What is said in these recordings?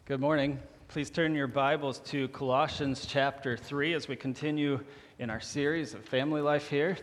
Good morning. Please turn your Bibles to Colossians chapter 3 as we continue in our series of family life here.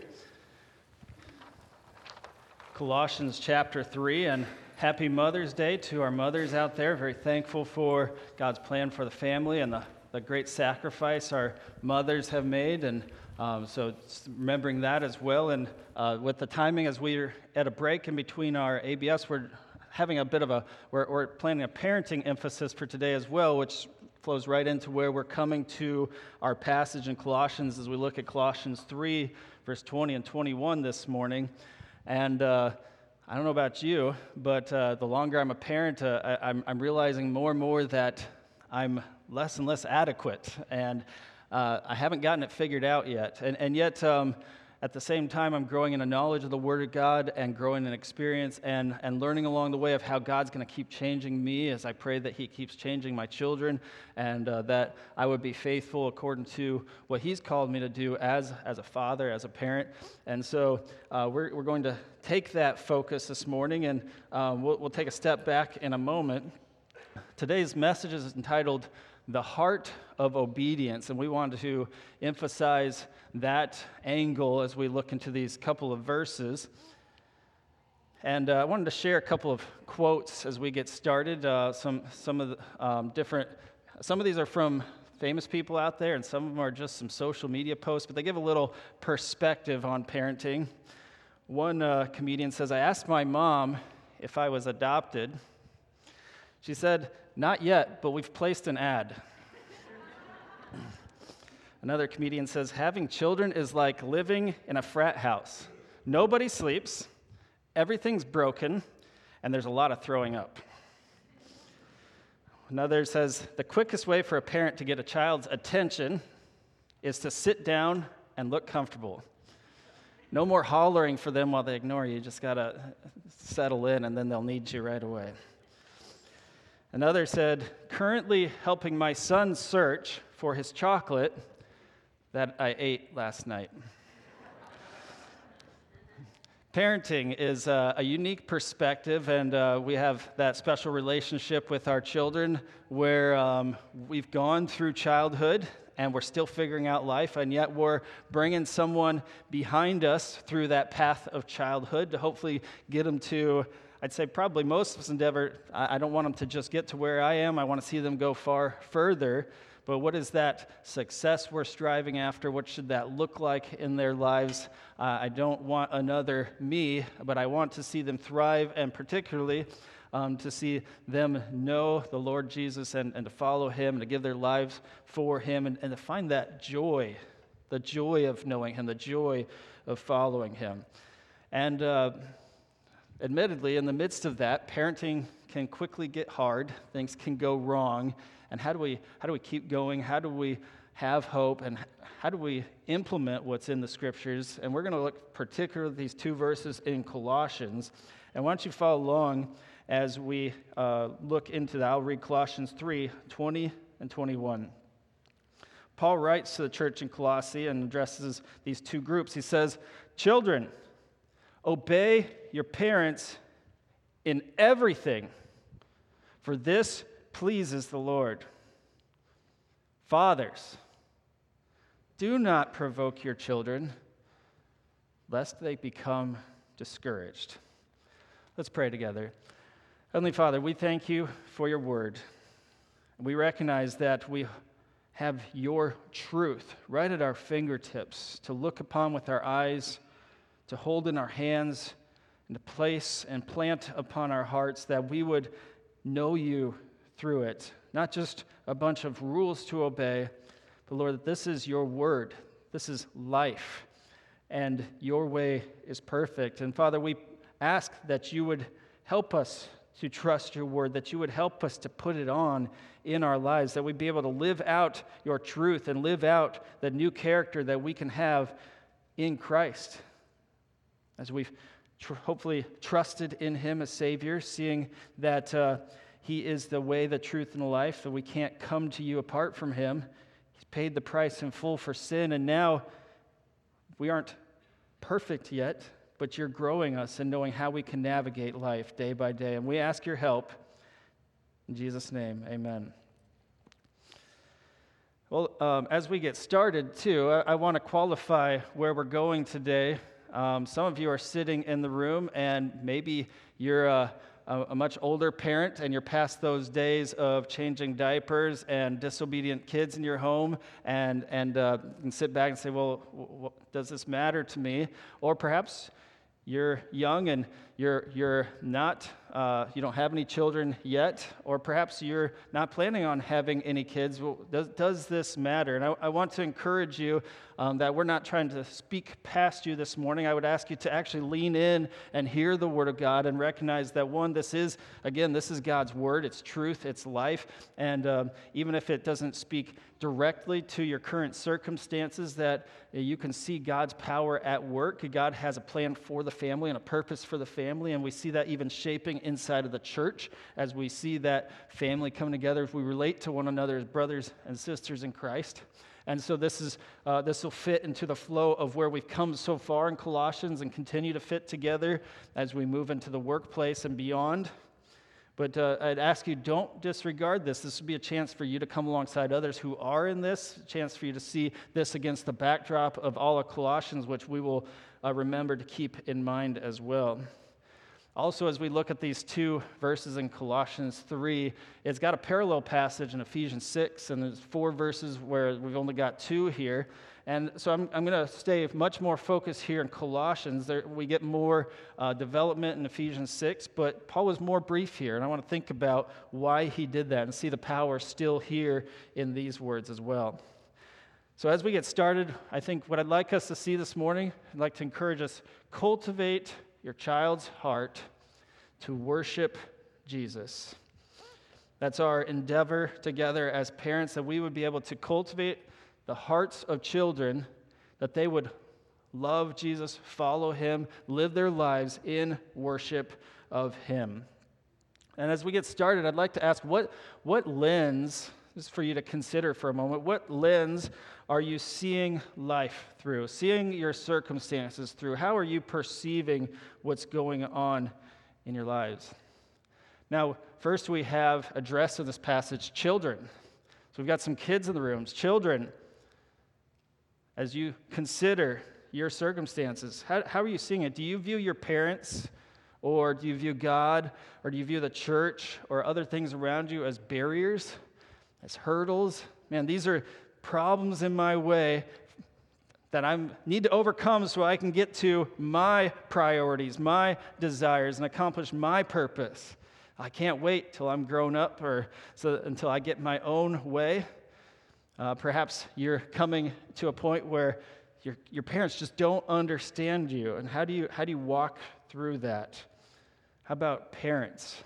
Colossians chapter 3, and happy Mother's Day to our mothers out there. Very thankful for God's plan for the family and the great sacrifice our mothers have made, and so remembering that as well. And with the timing, as we're at a break in between our ABS, we're having a bit of we're planning a parenting emphasis for today as well, which flows right into where we're coming to our passage in Colossians as we look at Colossians 3, verse 20 and 21 this morning. And I don't know about you, but the longer I'm a parent, I'm realizing more and more that I'm less and less adequate, and I haven't gotten it figured out yet. And yet, at the same time, I'm growing in a knowledge of the Word of God and growing in experience and learning along the way of how God's going to keep changing me as I pray that He keeps changing my children, and that I would be faithful according to what He's called me to do as a father, as a parent. And so we're going to take that focus this morning, and we'll take a step back in a moment. Today's message is entitled The Heart of Obedience, and we wanted to emphasize that angle as we look into these couple of verses. And I wanted to share a couple of quotes as we get started. Some of these are from famous people out there, and some of them are just some social media posts, but they give a little perspective on parenting. One comedian says, "I asked my mom if I was adopted. She said, 'Not yet, but we've placed an ad.'" Another comedian says, "Having children is like living in a frat house. Nobody sleeps, everything's broken, and there's a lot of throwing up." Another says, "The quickest way for a parent to get a child's attention is to sit down and look comfortable. No more hollering for them while they ignore you. You just got to settle in, and then they'll need you right away." Another said, "Currently helping my son search for his chocolate that I ate last night." Parenting is a unique perspective, and we have that special relationship with our children where we've gone through childhood and we're still figuring out life, and yet we're bringing someone behind us through that path of childhood to hopefully get them to, I'd say probably most of us endeavor, I don't want them to just get to where I am, I want to see them go far further. But what is that success we're striving after? What should that look like in their lives? I don't want another me, but I want to see them thrive, and particularly to see them know the Lord Jesus and to follow Him, and to give their lives for Him, and to find that joy, the joy of knowing Him, the joy of following Him. And admittedly, in the midst of that, parenting can quickly get hard. Things can go wrong. And how do we keep going? How do we have hope? And how do we implement what's in the Scriptures? And we're going to look particularly at these two verses in Colossians. And why don't you follow along as we look into that. I'll read Colossians 3, 20 and 21. Paul writes to the church in Colossae and addresses these two groups. He says, "Children, obey your parents in everything, for this pleases the Lord. Fathers, do not provoke your children, lest they become discouraged." Let's pray together. Heavenly Father, we thank you for your word. We recognize that we have your truth right at our fingertips to look upon with our eyes, to hold in our hands, and to place and plant upon our hearts, that we would know you through it. Not just a bunch of rules to obey, but Lord, that this is your word. This is life, and your way is perfect. And Father, we ask that you would help us to trust your word, that you would help us to put it on in our lives, that we'd be able to live out your truth and live out the new character that we can have in Christ. As we've hopefully trusted in him as Savior, seeing that he is the way, the truth, and the life, that we can't come to you apart from him. He's paid the price in full for sin, and now we aren't perfect yet, but you're growing us in knowing how we can navigate life day by day. And we ask your help In Jesus' name, amen. Well, as we get started, too, I want to qualify where we're going today. Some of you are sitting in the room, and maybe you're a much older parent, and you're past those days of changing diapers and disobedient kids in your home, and sit back and say, well, does this matter to me? Or perhaps you're young and you're not, you don't have any children yet, or perhaps you're not planning on having any kids. Well, does this matter? And I want to encourage you that we're not trying to speak past you this morning. I would ask you to actually lean in and hear the Word of God and recognize that, one, this is God's Word. It's truth, it's life. And even if it doesn't speak directly to your current circumstances, that you can see God's power at work. God has a plan for the family and a purpose for the family, and we see that even shaping inside of the church as we see that family come together, as we relate to one another as brothers and sisters in Christ. And so this will fit into the flow of where we've come so far in Colossians and continue to fit together as we move into the workplace and beyond. But I'd ask you, don't disregard this. This would be a chance for you to come alongside others who are in this, a chance for you to see this against the backdrop of all of Colossians, which we will remember to keep in mind as well. Also, as we look at these two verses in Colossians 3, it's got a parallel passage in Ephesians 6, and there's 4 verses where we've only got 2 here. And so I'm going to stay much more focused here in Colossians. We get more development in Ephesians 6, but Paul was more brief here, and I want to think about why he did that and see the power still here in these words as well. So as we get started, I think what I'd like us to see this morning, I'd like to encourage us, cultivate your child's heart to worship Jesus. That's our endeavor together as parents, that we would be able to cultivate the hearts of children, that they would love Jesus, follow him, live their lives in worship of him. And as we get started, I'd like to ask, what lens, this is for you to consider for a moment, what lens are you seeing life through, seeing your circumstances through? How are you perceiving what's going on in your lives? Now, first we have addressed in this passage children. So we've got some kids in the rooms. Children, as you consider your circumstances, how are you seeing it? Do you view your parents, or do you view God, or do you view the church or other things around you as barriers, as hurdles? Man, these are problems in my way that I need to overcome so I can get to my priorities, my desires, and accomplish my purpose. I can't wait till I'm grown up until I get my own way. Perhaps you're coming to a point where your parents just don't understand you, and how do you walk through that? How about parents?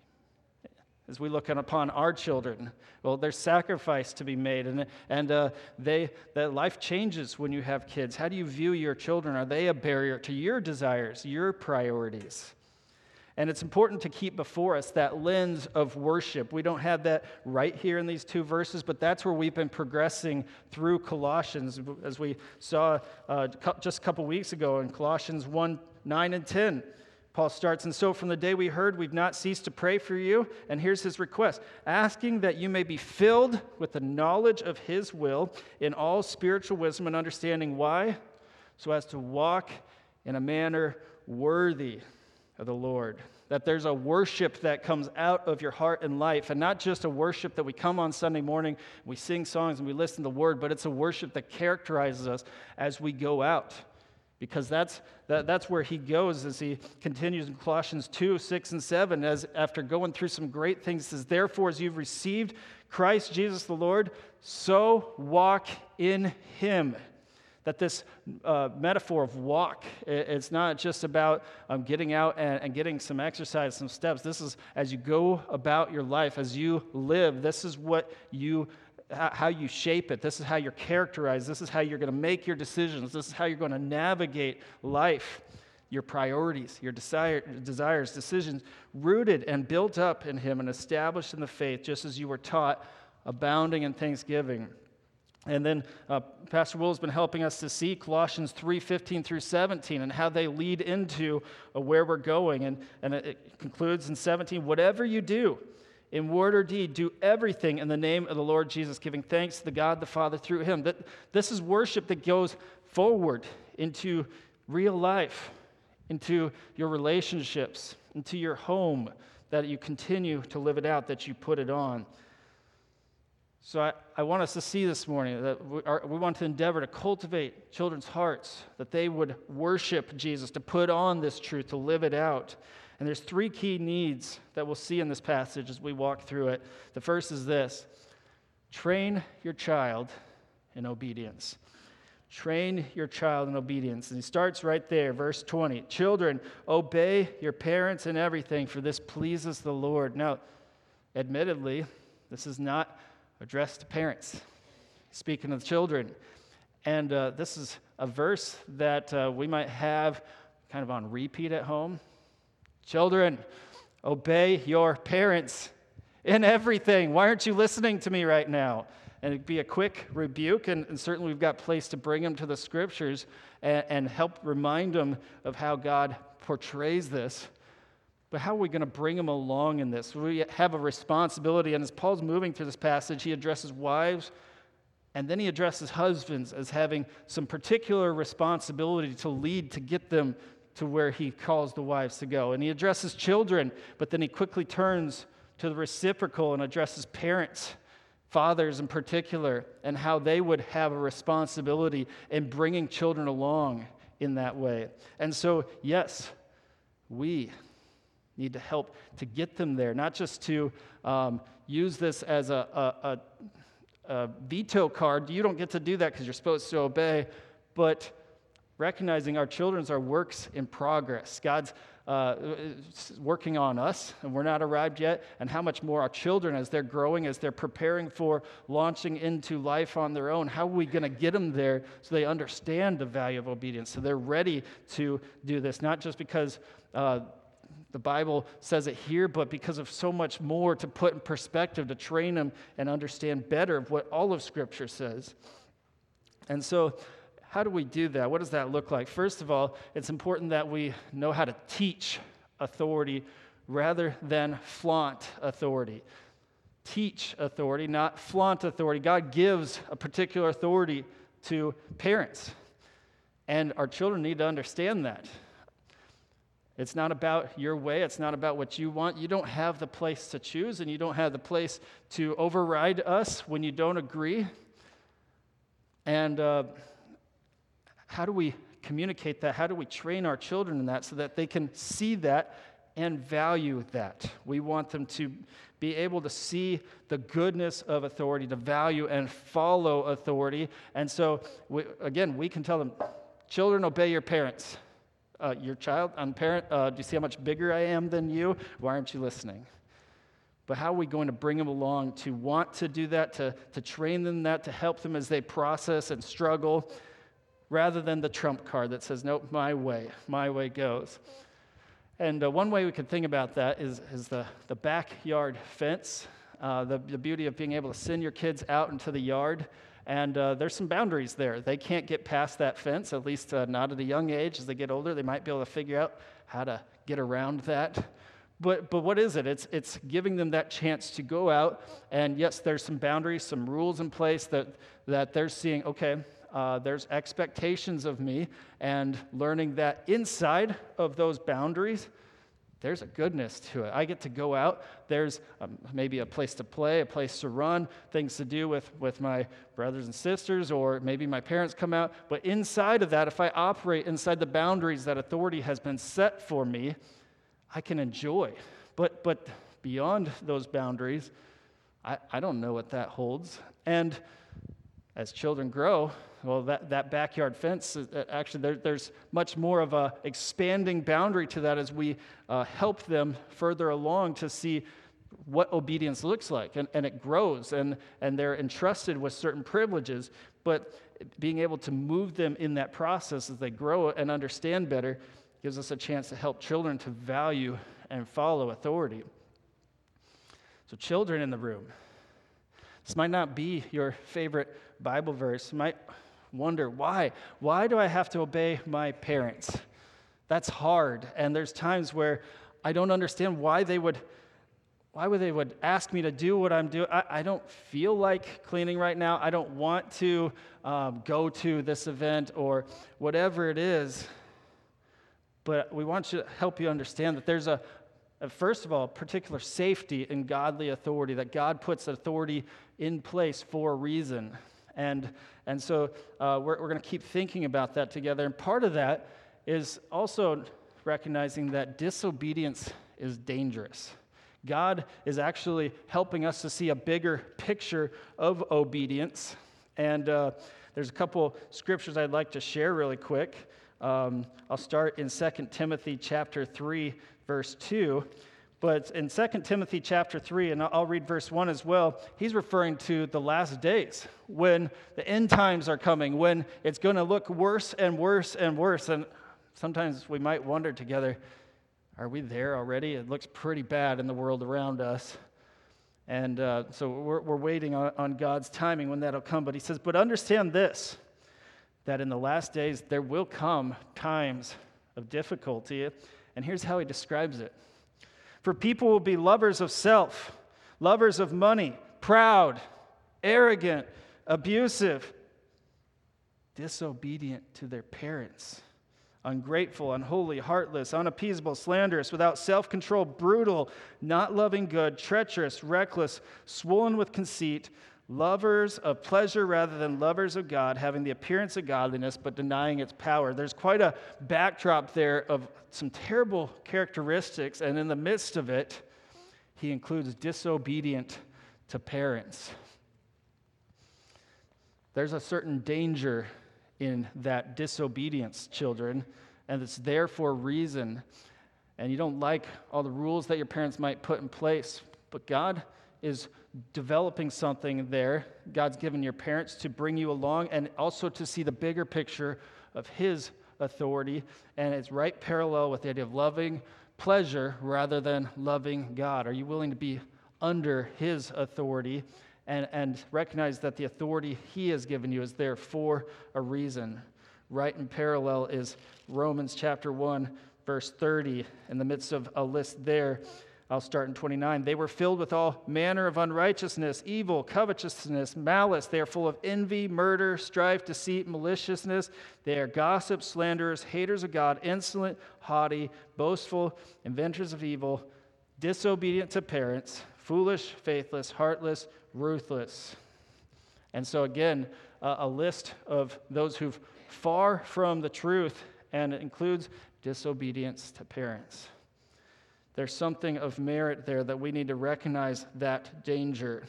As we look upon our children, well, there's sacrifice to be made, and that life changes when you have kids. How do you view your children? Are they a barrier to your desires, your priorities? And it's important to keep before us that lens of worship. We don't have that right here in these 2 verses, but that's where we've been progressing through Colossians, as we saw just a couple weeks ago in Colossians 1, 9 and 10. Paul starts, and so from the day we heard, we've not ceased to pray for you. And here's his request, asking that you may be filled with the knowledge of his will in all spiritual wisdom and understanding. Why? So as to walk in a manner worthy of the Lord. That there's a worship that comes out of your heart and life, and not just a worship that we come on Sunday morning, we sing songs and we listen to the word, but it's a worship that characterizes us as we go out. Because that's where he goes as he continues in Colossians 2, 6, and 7, as after going through some great things, says, therefore, as you've received Christ Jesus the Lord, so walk in him. That this metaphor of walk, it's not just about getting out and getting some exercise, some steps. This is as you go about your life, as you live, this is how you shape it. This is how you're characterized. This is how you're going to make your decisions. This is how you're going to navigate life, your priorities, your desires, decisions, rooted and built up in him and established in the faith, just as you were taught, abounding in thanksgiving. And then Pastor Will has been helping us to see Colossians 3:15 through 17 and how they lead into where we're going. And it concludes in 17, whatever you do, In word or deed, do everything in the name of the Lord Jesus, giving thanks to the God the Father through him. This is worship that goes forward into real life, into your relationships, into your home, that you continue to live it out, that you put it on. So I want us to see this morning that we want to endeavor to cultivate children's hearts, that they would worship Jesus, to put on this truth, to live it out. And there's 3 key needs that we'll see in this passage as we walk through it. The first is this: train your child in obedience. Train your child in obedience. And he starts right there, verse 20. Children, obey your parents in everything, for this pleases the Lord. Now, admittedly, this is not addressed to parents. Speaking of children. And this is a verse that we might have kind of on repeat at home. Children, obey your parents in everything. Why aren't you listening to me right now? And it'd be a quick rebuke, and certainly we've got place to bring them to the scriptures and help remind them of how God portrays this. But how are we going to bring them along in this? We have a responsibility, and as Paul's moving through this passage, he addresses wives, and then he addresses husbands as having some particular responsibility to lead, to get them to where he calls the wives to go. And he addresses children, but then he quickly turns to the reciprocal and addresses parents, fathers in particular, and how they would have a responsibility in bringing children along in that way. And so, yes, we need to help to get them there, not just to use this as a veto card. You don't get to do that because you're supposed to obey, but recognizing our children are works in progress. God's working on us, and we're not arrived yet, and how much more our children, as they're growing, as they're preparing for launching into life on their own, how are we going to get them there so they understand the value of obedience, so they're ready to do this, not just because the Bible says it here, but because of so much more to put in perspective, to train them and understand better of what all of Scripture says. And so, how do we do that? What does that look like? First of all, it's important that we know how to teach authority rather than flaunt authority. Teach authority, not flaunt authority. God gives a particular authority to parents, and our children need to understand that. It's not about your way. It's not about what you want. You don't have the place to choose, and you don't have the place to override us when you don't agree. And how do we communicate that? How do we train our children in that so that they can see that and value that? We want them to be able to see the goodness of authority, to value and follow authority. And so, we can tell them, children, obey your parents. Your child, I'm parent, do you see how much bigger I am than you? Why aren't you listening? But how are we going to bring them along to want to do that, to train them that, to help them as they process and struggle, rather than the trump card that says, nope, my way goes. And one way we could think about that is the backyard fence, the beauty of being able to send your kids out into the yard. And there's some boundaries there. They can't get past that fence, at least not at a young age. As they get older, they might be able to figure out how to get around that. But what is it? It's giving them that chance to go out. And yes, there's some boundaries, some rules in place that they're seeing, okay, there's expectations of me, and learning that inside of those boundaries, there's a goodness to it. I get to go out. There's maybe a place to play, a place to run, things to do with my brothers and sisters, or maybe my parents come out. But inside of that, if I operate inside the boundaries that authority has been set for me, I can enjoy. But beyond those boundaries, I don't know what that holds. And as children grow, well, that backyard fence, actually, there's much more of a expanding boundary to that as we help them further along to see what obedience looks like. And it grows, and they're entrusted with certain privileges, but being able to move them in that process as they grow and understand better gives us a chance to help children to value and follow authority. So children in the room, this might not be your favorite Bible verse. You might wonder, why? Why do I have to obey my parents? That's hard. And there's times where I don't understand why they would why would they would ask me to do what I'm doing? I don't feel like cleaning right now. I don't want to go to this event or whatever it is. But we want to help you understand that there's first of all, particular safety in godly authority, that God puts authority in place for a reason. And so we're going to keep thinking about that together. And part of that is also recognizing that disobedience is dangerous. God is actually helping us to see a bigger picture of obedience. And there's a couple scriptures I'd like to share really quick. I'll start in 2 Timothy chapter 3, verse 2. But in 2 Timothy chapter 3, and I'll read verse 1 as well, he's referring to the last days, when the end times are coming, when it's going to look worse and worse and worse. And sometimes we might wonder together, are we there already? It looks pretty bad in the world around us. And so we're waiting on God's timing when that'll come. But he says, but understand this, that in the last days there will come times of difficulty. And here's how he describes it. For people will be lovers of self, lovers of money, proud, arrogant, abusive, disobedient to their parents, ungrateful, unholy, heartless, unappeasable, slanderous, without self-control, brutal, not loving good, treacherous, reckless, swollen with conceit, lovers of pleasure rather than lovers of God, having the appearance of godliness but denying its power. There's quite a backdrop there of some terrible characteristics, and in the midst of it, he includes disobedient to parents. There's a certain danger in that disobedience, children, and it's there for a reason. And you don't like all the rules that your parents might put in place, but God is developing something there. God's given your parents to bring you along and also to see the bigger picture of his authority, and it's right parallel with the idea of loving pleasure rather than loving God. Are you willing to be under his authority and recognize that the authority he has given you is there for a reason? Right in parallel is Romans chapter 1, verse 30. In the midst of a list there, I'll start in 29. They were filled with all manner of unrighteousness, evil, covetousness, malice. They are full of envy, murder, strife, deceit, maliciousness. They are gossips, slanderers, haters of God, insolent, haughty, boastful, inventors of evil, disobedient to parents, foolish, faithless, heartless, ruthless. And so again, a list of those who've far from the truth, and it includes disobedience to parents. There's something of merit there that we need to recognize that danger.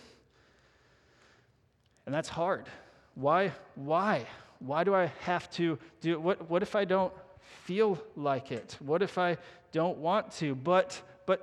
And that's hard. Why? Why do I have to do it? What if I don't feel like it? What if I don't want to? But.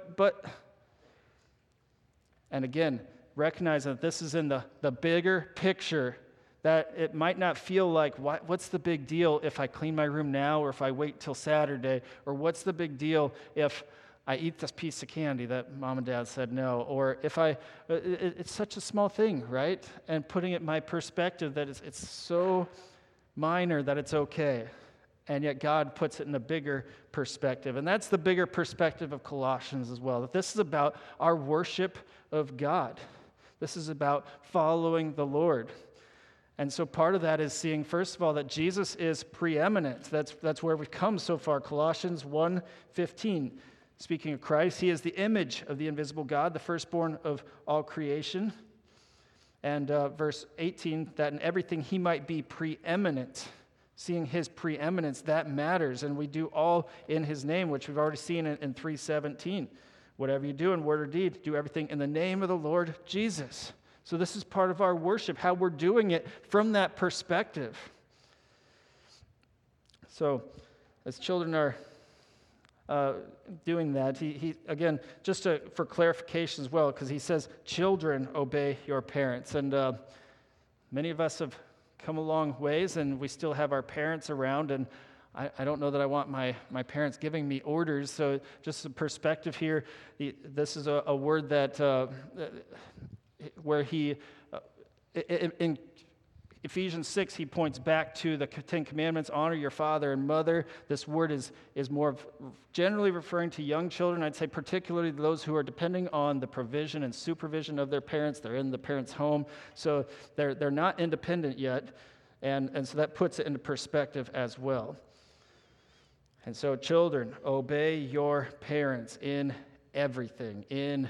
And again, recognize that this is in the bigger picture, that it might not feel like, what's the big deal if I clean my room now or if I wait till Saturday? Or what's the big deal if I eat this piece of candy that mom and dad said no? Or if it's such a small thing, right? And putting it in my perspective that it's so minor that it's okay. And yet God puts it in a bigger perspective. And that's the bigger perspective of Colossians as well, that this is about our worship of God. This is about following the Lord. And so part of that is seeing, first of all, that Jesus is preeminent. That's where we've come so far. Colossians 1:15. Speaking of Christ, he is the image of the invisible God, the firstborn of all creation. And verse 18, that in everything he might be preeminent. Seeing his preeminence, that matters. And we do all in his name, which we've already seen in 3:17. Whatever you do in word or deed, do everything in the name of the Lord Jesus. So this is part of our worship, how we're doing it from that perspective. So as children are doing that, he again, just for clarification as well, because he says, children, obey your parents. And many of us have come a long ways, and we still have our parents around, and I don't know that I want my parents giving me orders. So just a perspective here, this is a word that where he Ephesians 6, he points back to the Ten Commandments, honor your father and mother. This word is more of generally referring to young children. I'd say particularly those who are depending on the provision and supervision of their parents. They're in the parents' home, so they're not independent yet, and so that puts it into perspective as well. And so children, obey your parents in everything,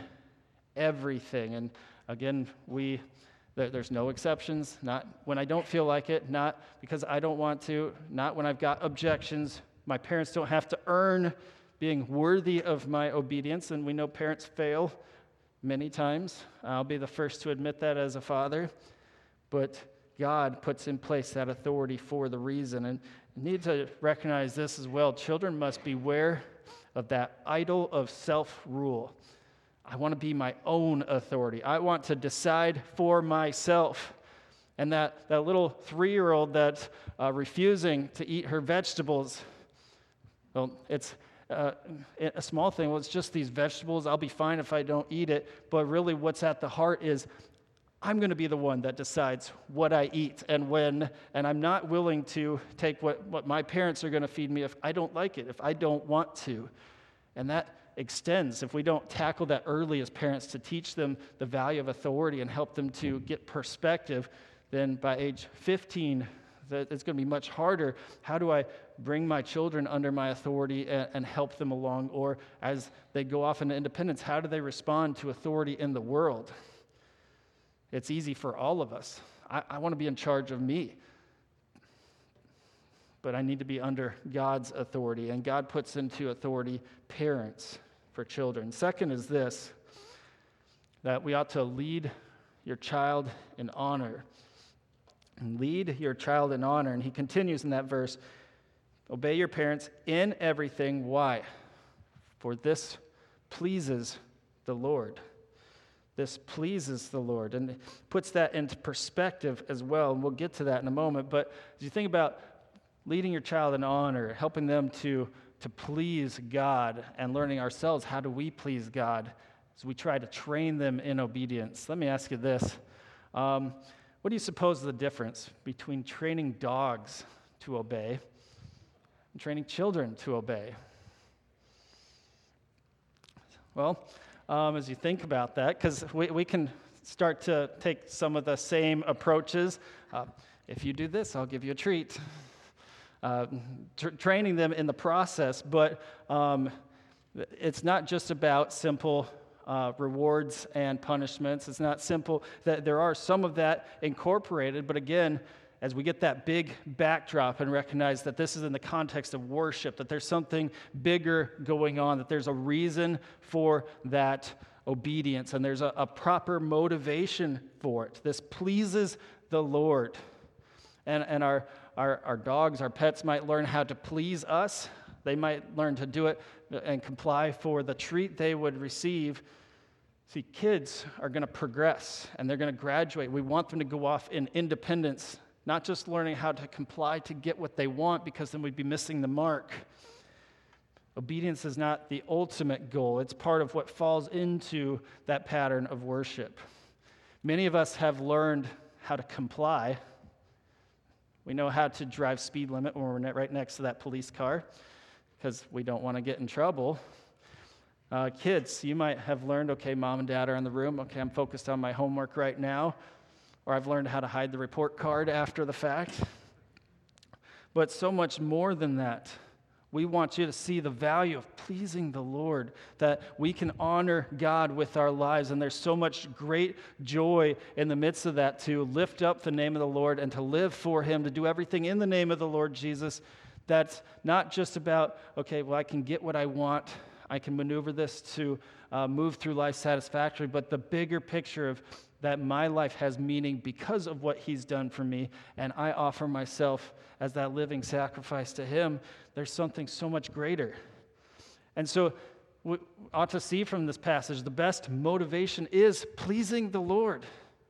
And again, there's no exceptions, not when I don't feel like it, not because I don't want to, not when I've got objections. My parents don't have to earn being worthy of my obedience, and we know parents fail many times. I'll be the first to admit that as a father, but God puts in place that authority for the reason, and you need to recognize this as well. Children must beware of that idol of self-rule. I want to be my own authority. I want to decide for myself. And that little 3-year-old that's refusing to eat her vegetables, well, it's a small thing. Well, it's just these vegetables. I'll be fine if I don't eat it. But really what's at the heart is I'm going to be the one that decides what I eat and when, and I'm not willing to take what my parents are going to feed me if I don't like it, if I don't want to. And that extends, if we don't tackle that early as parents to teach them the value of authority and help them to get perspective, then by age 15, it's going to be much harder. How do I bring my children under my authority and help them along? Or as they go off into independence, how do they respond to authority in the world? It's easy for all of us. I want to be in charge of me. But I need to be under God's authority, and God puts into authority parents for children. Second is this, that we ought to lead your child in honor. And lead your child in honor. And he continues in that verse, obey your parents in everything. Why? For this pleases the Lord. This pleases the Lord. And it puts that into perspective as well, and we'll get to that in a moment. But as you think about leading your child in honor, helping them to please God, and learning ourselves how do we please God as we try to train them in obedience. Let me ask you this. What do you suppose is the difference between training dogs to obey and training children to obey? Well, as you think about that, because we can start to take some of the same approaches. If you do this, I'll give you a treat. Training them in the process, but it's not just about simple rewards and punishments. It's not simple. That there are some of that incorporated, but again, as we get that big backdrop and recognize that this is in the context of worship, that there's something bigger going on, that there's a reason for that obedience, and there's a proper motivation for it. This pleases the Lord. And our dogs, our pets might learn how to please us. They might learn to do it and comply for the treat they would receive. See, kids are going to progress, and they're going to graduate. We want them to go off in independence, not just learning how to comply to get what they want, because then we'd be missing the mark. Obedience is not the ultimate goal. It's part of what falls into that pattern of worship. Many of us have learned how to comply. We know how to drive speed limit when we're right next to that police car because we don't want to get in trouble. Kids, you might have learned, okay, mom and dad are in the room. Okay, I'm focused on my homework right now. Or I've learned how to hide the report card after the fact. But so much more than that. We want you to see the value of pleasing the Lord, that we can honor God with our lives, and there's so much great joy in the midst of that to lift up the name of the Lord and to live for Him, to do everything in the name of the Lord Jesus. That's not just about, okay, well, I can get what I want, I can maneuver this to move through life satisfactorily, but the bigger picture of that my life has meaning because of what He's done for me, and I offer myself as that living sacrifice to Him. There's something so much greater. And so we ought to see from this passage, the best motivation is pleasing the Lord.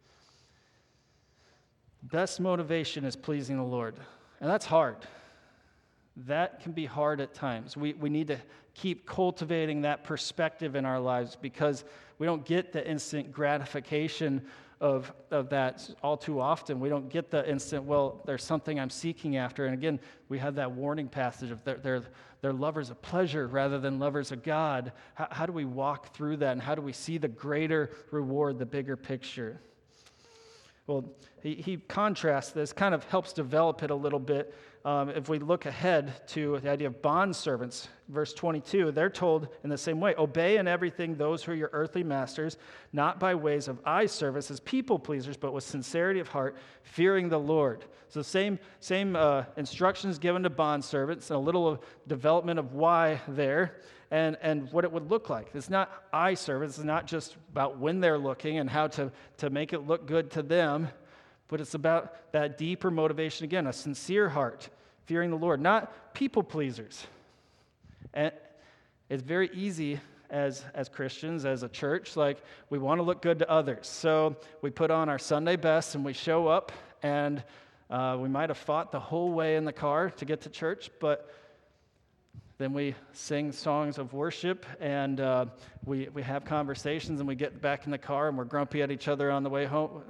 Best motivation is pleasing the Lord. And that's hard. That can be hard at times. We need to keep cultivating that perspective in our lives because we don't get the instant gratification of that all too often. We don't get the instant, well, there's something I'm seeking after. And again, we have that warning passage of they're lovers of pleasure rather than lovers of God. How do we walk through that, and how do we see the greater reward, the bigger picture? Well, he contrasts this, kind of helps develop it a little bit. If we look ahead to the idea of bondservants, verse 22, they're told in the same way, obey in everything those who are your earthly masters, not by ways of eye service as people pleasers, but with sincerity of heart, fearing the Lord. So same instructions given to bondservants, and a little development of why there, and what it would look like. It's not eye service. It's not just about when they're looking and how to make it look good to them, but it's about that deeper motivation, again, a sincere heart, fearing the Lord, not people pleasers. And it's very easy as Christians, as a church, like we want to look good to others. So we put on our Sunday best and we show up, and we might have fought the whole way in the car to get to church, but then we sing songs of worship, and we have conversations, and we get back in the car, and we're grumpy at each other on the way home.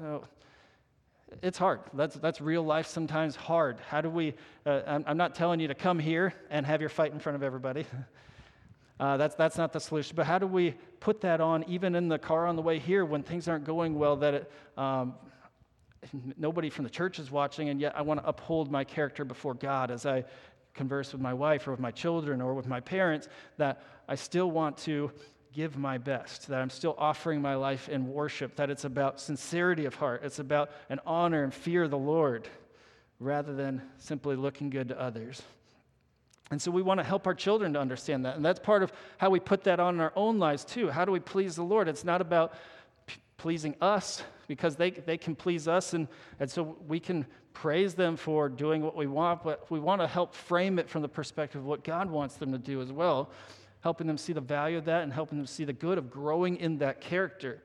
It's hard. That's real life sometimes hard. How do we, I'm not telling you to come here and have your fight in front of everybody. That's not the solution. But how do we put that on even in the car on the way here when things aren't going well, that nobody from the church is watching, and yet I want to uphold my character before God as I converse with my wife or with my children or with my parents, that I still want to give my best, that I'm still offering my life in worship, that it's about sincerity of heart, it's about an honor and fear of the Lord rather than simply looking good to others. And so we want to help our children to understand that, and that's part of how we put that on in our own lives too. How do we please the Lord? It's not about pleasing us, because they can please us, and so we can praise them for doing what we want, but we want to help frame it from the perspective of what God wants them to do as well, helping them see the value of that and helping them see the good of growing in that character.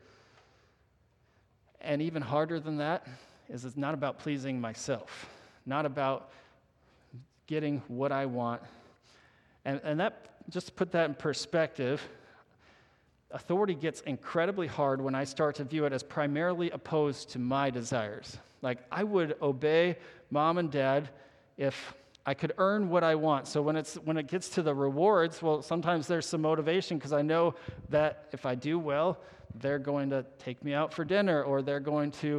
And even harder than that is it's not about pleasing myself, not about getting what I want. And that, just to put that in perspective, authority gets incredibly hard when I start to view it as primarily opposed to my desires. Like, I would obey mom and dad if I could earn what I want. So when it gets to the rewards, well, sometimes there's some motivation because I know that if I do well, they're going to take me out for dinner, or they're going to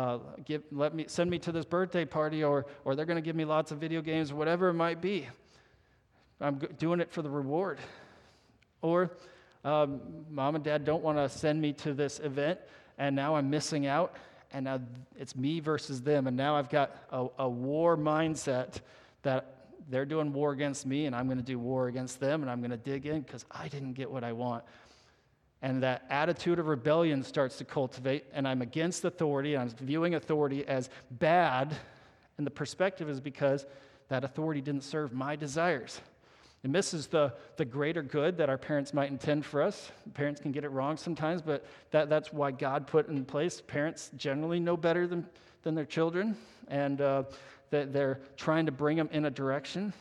send me to this birthday party, or they're going to give me lots of video games, whatever it might be. I'm doing it for the reward. Or mom and dad don't want to send me to this event, and now I'm missing out, and now it's me versus them, and now I've got a war mindset that they're doing war against me, and I'm going to do war against them, and I'm going to dig in because I didn't get what I want. And that attitude of rebellion starts to cultivate, and I'm against authority, and I'm viewing authority as bad, and the perspective is because that authority didn't serve my desires. It misses the greater good that our parents might intend for us. Parents can get it wrong sometimes, but that's why God put in place. Parents generally know better than their children, and that they're trying to bring them in a direction.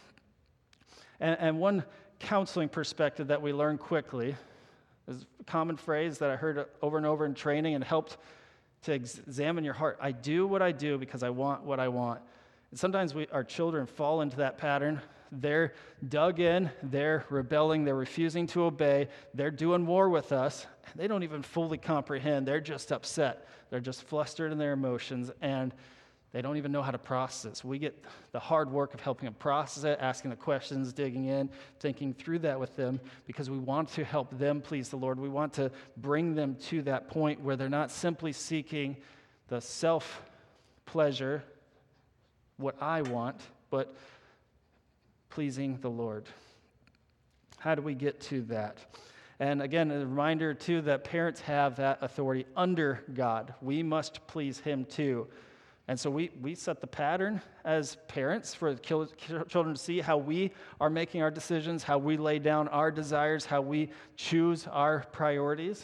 And one counseling perspective that we learn quickly is a common phrase that I heard over and over in training and helped to examine your heart. I do what I do because I want what I want. And sometimes our children fall into that pattern. They're dug in, they're rebelling, they're refusing to obey, they're doing war with us. They don't even fully comprehend. They're just upset. They're just flustered in their emotions, and they don't even know how to process. We get the hard work of helping them process it, asking the questions, digging in, thinking through that with them, because we want to help them please the Lord. We want to bring them to that point where they're not simply seeking the self-pleasure, what I want, but pleasing the Lord. How do we get to that? And again, a reminder too that parents have that authority under God. We must please Him too. And so we set the pattern as parents for children to see how we are making our decisions, how we lay down our desires, how we choose our priorities.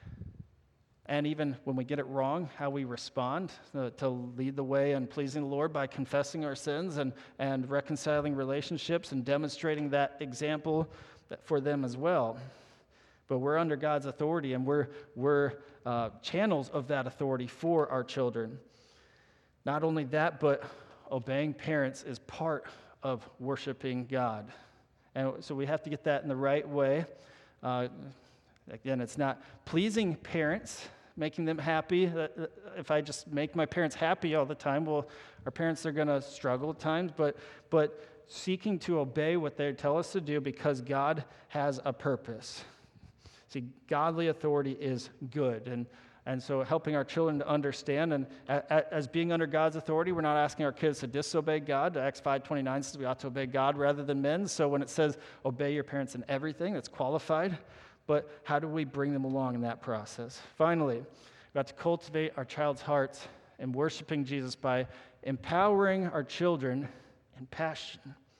And even when we get it wrong, how we respond to lead the way in pleasing the Lord by confessing our sins and reconciling relationships and demonstrating that example for them as well. but we're under God's authority, and we're channels of that authority for our children. Not only that, but obeying parents is part of worshiping God. And so we have to get that in the right way. Again, it's not pleasing parents, making them happy. If I just make my parents happy all the time, well, our parents are going to struggle at times, but seeking to obey what they tell us to do because God has a purpose. See, godly authority is good, and so helping our children to understand, and as being under God's authority, we're not asking our kids to disobey God. Acts 5:29 says we ought to obey God rather than men. So when it says obey your parents in everything, that's qualified. But how do we bring them along in that process? Finally, we have to cultivate our child's hearts in worshiping Jesus by empowering our children in passion.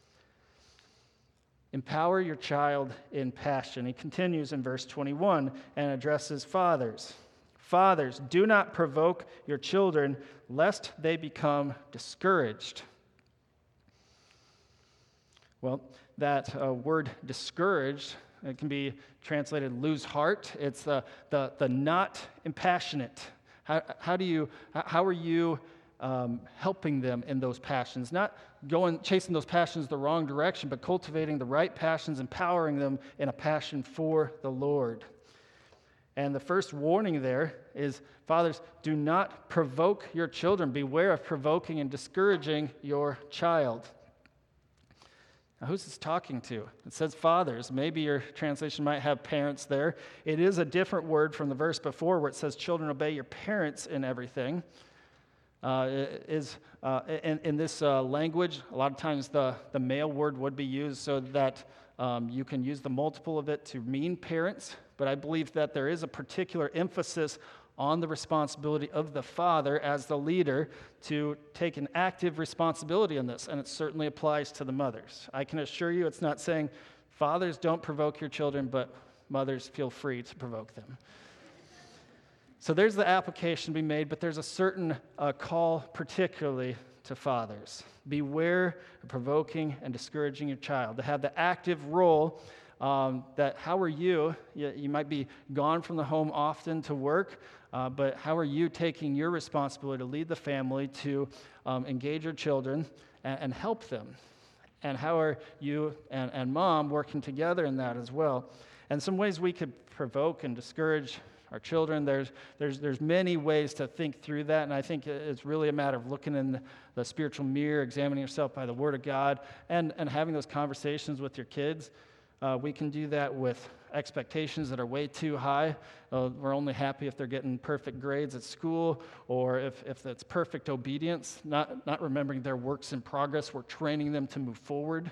Empower your child in passion. He continues in verse 21 and addresses fathers. Fathers, do not provoke your children, lest they become discouraged. Well, that word discouraged, it can be translated lose heart. It's the not impassionate. How are you helping them in those passions? Not chasing those passions the wrong direction, but cultivating the right passions, empowering them in a passion for the Lord. And the first warning there is, fathers, do not provoke your children. Beware of provoking and discouraging your child. Now, who's this talking to? It says fathers. Maybe your translation might have parents there. It is a different word from the verse before where it says, children, obey your parents in everything. In this language, a lot of times the male word would be used so that you can use the multiple of it to mean parents. But I believe that there is a particular emphasis on the responsibility of the father as the leader to take an active responsibility in this, and it certainly applies to the mothers. I can assure you it's not saying, fathers, don't provoke your children, but mothers, feel free to provoke them. So there's the application to be made, but there's a certain call particularly to fathers. Beware of provoking and discouraging your child, to have the active role that how are you might be gone from the home often to work, but how are you taking your responsibility to lead the family, to engage your children and help them? And how are you and mom working together in that as well? And some ways we could provoke and discourage our children, there's many ways to think through that, and I think it's really a matter of looking in the spiritual mirror, examining yourself by the Word of God, and having those conversations with your kids. We can do that with expectations that are way too high. We're only happy if they're getting perfect grades at school, or if it's perfect obedience, not remembering their works in progress. We're training them to move forward.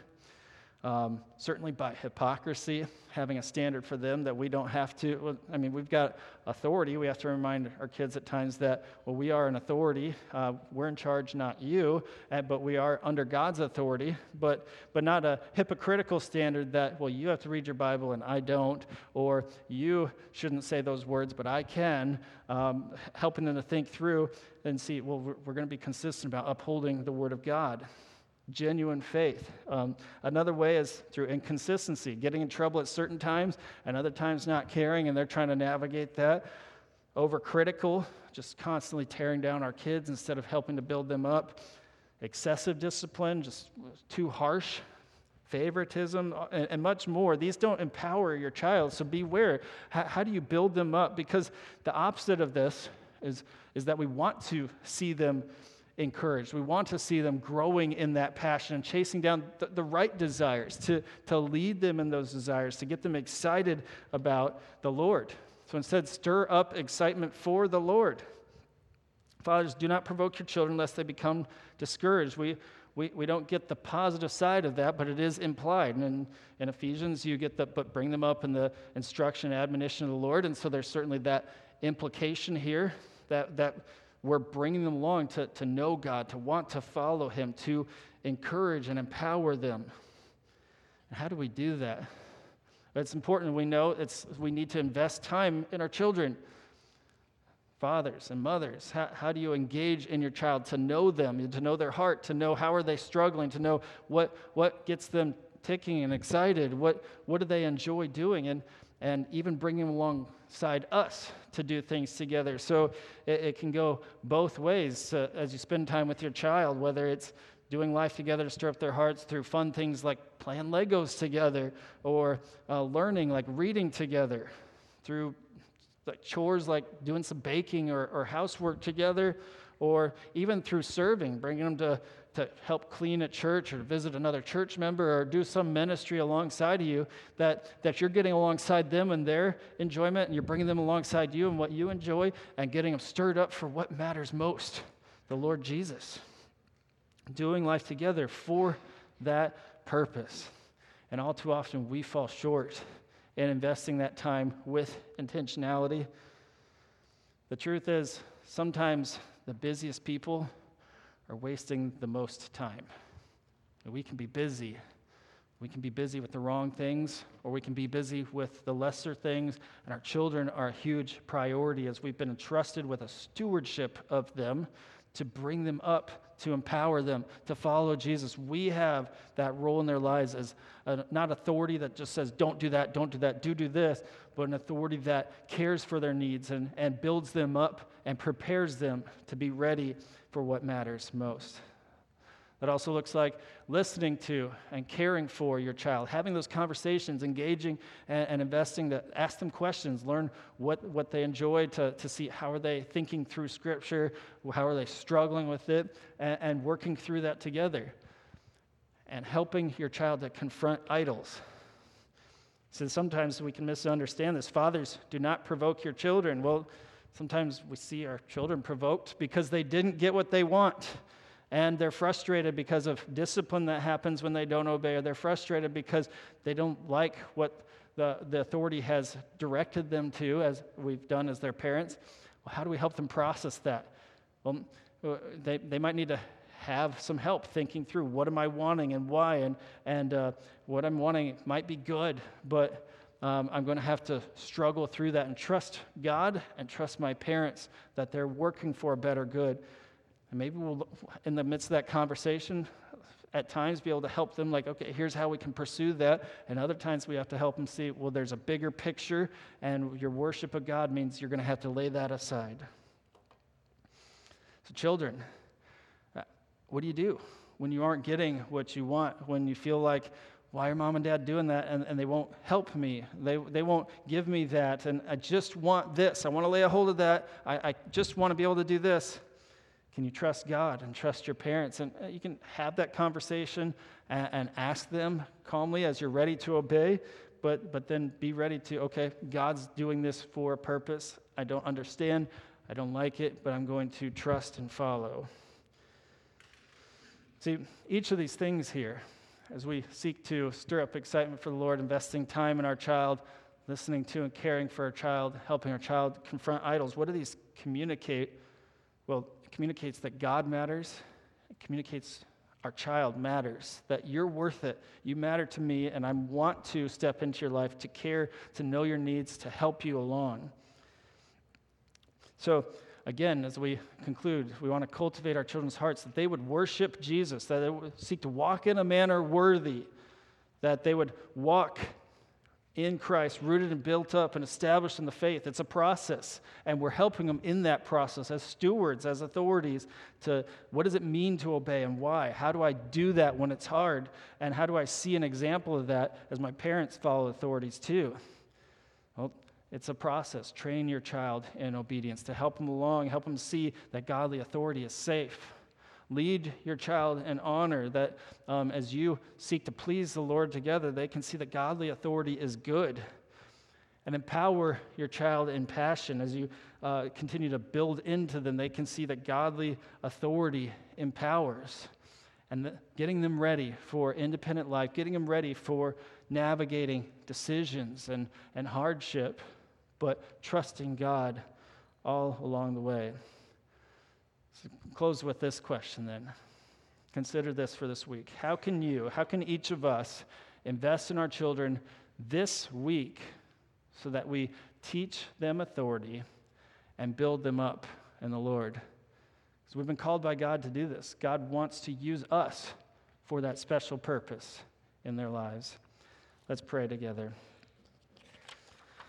Certainly by hypocrisy, having a standard for them that we don't have to. I mean, we've got authority. We have to remind our kids at times that, well, we are an authority. We're in charge, not you, but we are under God's authority, but not a hypocritical standard that, well, you have to read your Bible and I don't, or you shouldn't say those words, but I can. Helping them to think through and see, well, we're going to be consistent about upholding the Word of God. Genuine faith. Another way is through inconsistency, getting in trouble at certain times and other times not caring, and they're trying to navigate that. Overcritical, just constantly tearing down our kids instead of helping to build them up. Excessive discipline, just too harsh. Favoritism, and much more. These don't empower your child, so beware. How do you build them up? Because the opposite of this is that we want to see them encouraged. We want to see them growing in that passion and chasing down the right desires, to lead them in those desires, to get them excited about the Lord. So instead, stir up excitement for the Lord. Fathers, do not provoke your children lest they become discouraged. We don't get the positive side of that, but it is implied. And in Ephesians, you get but bring them up in the instruction and admonition of the Lord. And so there's certainly that implication here that we're bringing them along to know God, to want to follow Him, to encourage and empower them. And how do we do that? It's important we know we need to invest time in our children. Fathers and mothers, how do you engage in your child to know them, to know their heart, to know how are they struggling, to know what gets them ticking and excited, what do they enjoy doing? and even bringing them alongside us to do things together. So it can go both ways as you spend time with your child, whether it's doing life together to stir up their hearts through fun things like playing Legos together, or learning, like reading together, through like chores like doing some baking or housework together, or even through serving, bringing them to help clean at church or visit another church member or do some ministry alongside of you, that you're getting alongside them and their enjoyment, and you're bringing them alongside you and what you enjoy, and getting them stirred up for what matters most, the Lord Jesus. Doing life together for that purpose. And all too often we fall short in investing that time with intentionality. The truth is, sometimes the busiest people are wasting the most time. We can be busy. We can be busy with the wrong things, or we can be busy with the lesser things, and our children are a huge priority as we've been entrusted with a stewardship of them to bring them up, to empower them to follow Jesus. We have that role in their lives as not authority that just says, don't do that, do this, but an authority that cares for their needs and builds them up and prepares them to be ready for what matters most. That also looks like listening to and caring for your child, having those conversations, engaging and investing to ask them questions, learn what they enjoy, to see how are they thinking through Scripture, how are they struggling with it, and working through that together. And helping your child to confront idols. So sometimes we can misunderstand this. Fathers, do not provoke your children. Well, sometimes we see our children provoked because they didn't get what they want. And they're frustrated because of discipline that happens when they don't obey, or they're frustrated because they don't like what the authority has directed them to, as we've done as their parents. Well, how do we help them process that? Well, they might need to have some help thinking through, what am I wanting and why, and what I'm wanting might be good, but I'm going to have to struggle through that and trust God and trust my parents that they're working for a better good. And maybe we'll, in the midst of that conversation, at times be able to help them, like, okay, here's how we can pursue that. And other times we have to help them see, well, there's a bigger picture, and your worship of God means you're going to have to lay that aside. So children, what do you do when you aren't getting what you want, when you feel like, why are mom and dad doing that, and they won't help me, they won't give me that, and I just want this, I want to lay a hold of that, I just want to be able to do this. Can you trust God and trust your parents? And you can have that conversation and ask them calmly as you're ready to obey, but then be ready to, okay, God's doing this for a purpose. I don't understand, I don't like it, but I'm going to trust and follow. See, each of these things here, as we seek to stir up excitement for the Lord, investing time in our child, listening to and caring for our child, helping our child confront idols, what do these communicate? Well, it communicates that God matters. It communicates our child matters, that you're worth it. You matter to me, and I want to step into your life to care, to know your needs, to help you along. So, again, as we conclude, we want to cultivate our children's hearts that they would worship Jesus, that they would seek to walk in a manner worthy, that they would walk in Christ, rooted and built up and established in the faith. It's a process, and we're helping them in that process as stewards, as authorities, to what does it mean to obey and why? How do I do that when it's hard? And how do I see an example of that as my parents follow authorities too? Well, it's a process. Train your child in obedience to help them along, help them see that godly authority is safe. Lead your child in honor, that as you seek to please the Lord together, they can see that godly authority is good. And empower your child in passion. As you continue to build into them, they can see that godly authority empowers. And getting them ready for independent life, getting them ready for navigating decisions and hardship, but trusting God all along the way. So close with this question then. Consider this for this week. How can each of us invest in our children this week so that we teach them authority and build them up in the Lord? Because we've been called by God to do this. God wants to use us for that special purpose in their lives. Let's pray together.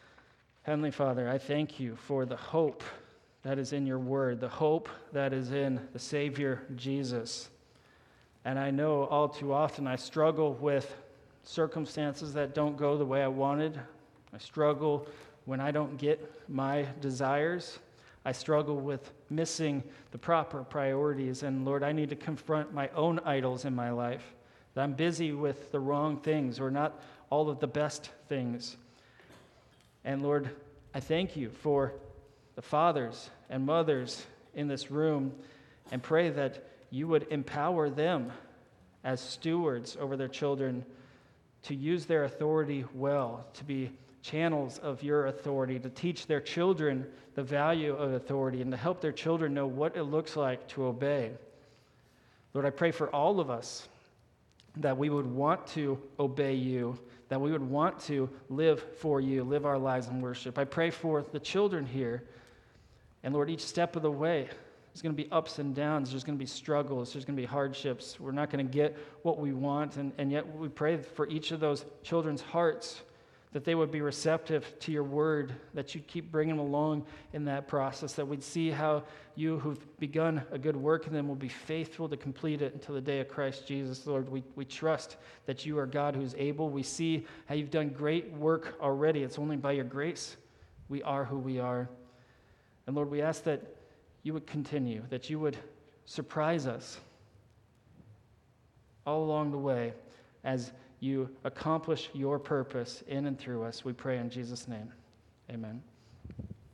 Heavenly Father, I thank you for the hope that is in your word, the hope that is in the Savior Jesus. And I know all too often I struggle with circumstances that don't go the way I wanted. I struggle when I don't get my desires. I struggle with missing the proper priorities. And Lord, I need to confront my own idols in my life, that I'm busy with the wrong things or not all of the best things. And Lord, I thank you for the fathers and mothers in this room and pray that you would empower them as stewards over their children to use their authority well, to be channels of your authority, to teach their children the value of authority and to help their children know what it looks like to obey. Lord, I pray for all of us that we would want to obey you, that we would want to live for you, live our lives in worship. I pray for the children here. And Lord, each step of the way, there's going to be ups and downs. There's going to be struggles. There's going to be hardships. We're not going to get what we want. And yet we pray for each of those children's hearts that they would be receptive to your word, that you'd keep bringing them along in that process, that we'd see how you who've begun a good work in them will be faithful to complete it until the day of Christ Jesus. Lord, we trust that you are God who's able. We see how you've done great work already. It's only by your grace we are who we are. And Lord, we ask that you would continue, that you would surprise us all along the way as you accomplish your purpose in and through us. We pray in Jesus' name. Amen.